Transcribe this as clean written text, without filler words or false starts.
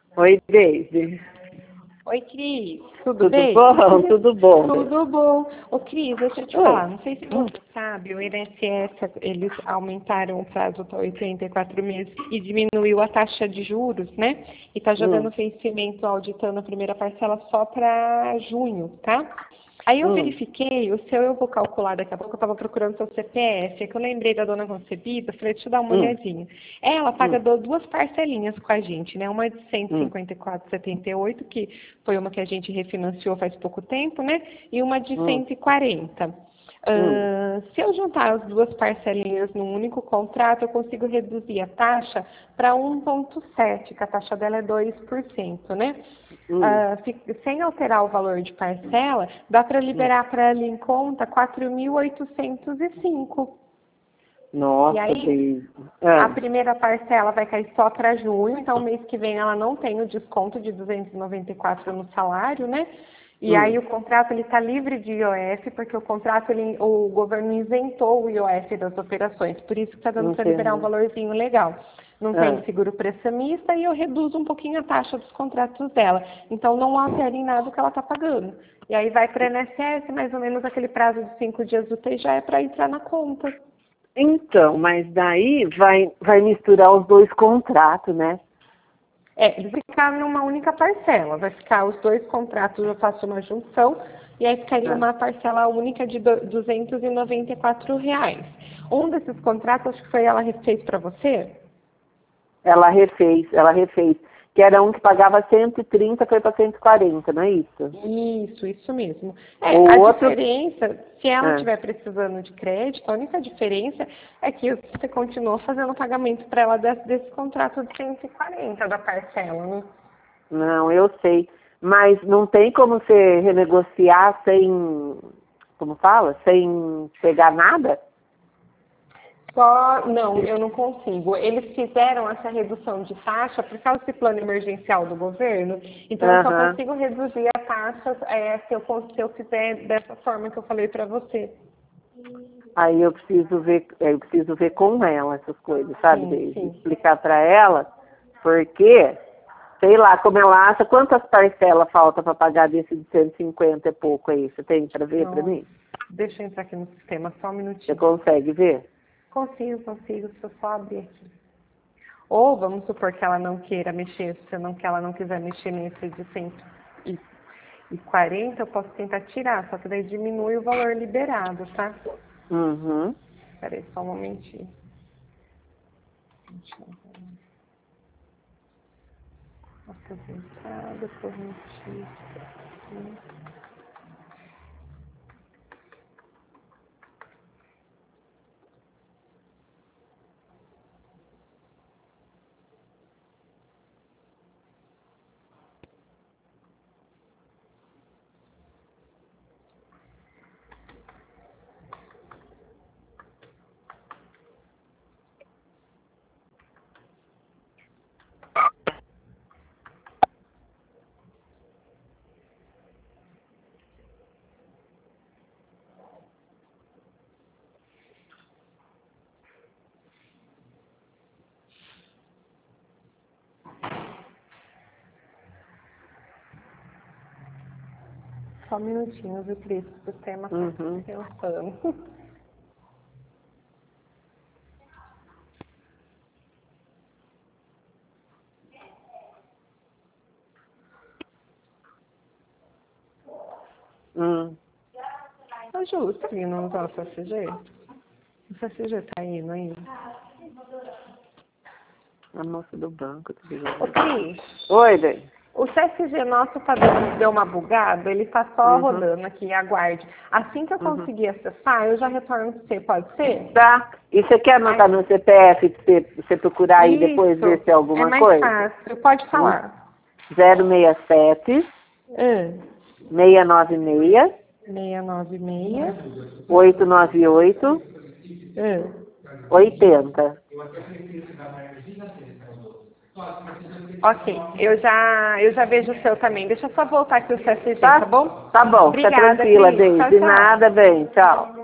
Oi, Deise. Oi, Cris. Tudo bem? Tudo bom. Tudo bom. Ô, Cris, deixa eu te falar. Não sei se você sabe, o INSS, eles aumentaram o prazo para 84 meses e diminuiu a taxa de juros, né? E está jogando vencimento, auditando a primeira parcela só para junho, tá? Aí eu verifiquei, o seu eu vou calcular daqui a pouco, eu estava procurando seu CPF, é que eu lembrei da dona Concebida, falei, deixa eu dar uma olhadinha. Ela paga duas parcelinhas com a gente, né? Uma de 154,78, que foi uma que a gente refinanciou faz pouco tempo, né? E uma de 140. Se eu juntar as duas parcelinhas num único contrato, eu consigo reduzir a taxa para 1,7, que a taxa dela é 2%, né? Sem alterar o valor de parcela, dá para liberar para ela em conta 4.805. Nossa, e aí, a primeira parcela vai cair só para junho, então mês que vem ela não tem o desconto de 294 no salário, né? E aí o contrato ele está livre de IOF, porque o contrato o governo isentou o IOF das operações, por isso que está dando para liberar um valorzinho legal. Não tem seguro prestamista e eu reduzo um pouquinho a taxa dos contratos dela. Então não altera em nada o que ela está pagando. E aí vai para a INSS, mais ou menos aquele prazo de 5 dias úteis já é para entrar na conta. Então, mas daí vai misturar os dois contratos, né? Ele vai ficar numa única parcela, vai ficar os dois contratos, eu faço uma junção, e aí ficaria uma parcela única de R$ 294. Um desses contratos, acho que foi ela fez para você? Ela refez. Que era um que pagava 130, foi para 140, não é isso? Isso mesmo. Diferença, se ela estiver precisando de crédito, a única diferença é que você continua fazendo o pagamento para ela desse contrato de 140 da parcela, né? Não, eu sei. Mas não tem como você renegociar sem, como fala? Sem pegar nada? Não, eu não consigo. Eles fizeram essa redução de taxa por causa desse plano emergencial do governo. Então, eu só consigo reduzir a taxa se eu fizer dessa forma que eu falei para você. Aí eu preciso ver com ela essas coisas, sabe? Explicar para ela, porque, sei lá, como ela acha, quantas parcelas falta para pagar desse de 150 e pouco aí? Você tem para ver para mim? Deixa eu entrar aqui no sistema, só um minutinho. Você consegue ver? Consigo, se eu só abrir aqui. Ou vamos supor que ela não queira mexer, que ela não quiser mexer nesse de 140, eu posso tentar tirar, só que daí diminui o valor liberado, tá? Espera aí, só um momentinho. Aposentada, correntista. Só um minutinho, viu, Cris? O sistema está pensando. Tá justo, aqui não usar o CCG? O CCG tá indo ainda? A moça do banco. Ô, Cris. Oi, Dani. O CSG nosso deu uma bugada, ele está só rodando aqui, aguarde. Assim que eu conseguir acessar, eu já retorno para você, pode ser? Tá. E você quer anotar no CPF para você procurar aí depois ver se é alguma coisa? É mais fácil, pode falar. 067 696 696 898 80. Ok, eu já vejo o seu também. Deixa eu só voltar aqui o CSG, tá bom? Tá bom, Obrigada, fica tranquila, Cris. Deise. De nada, bem, tchau.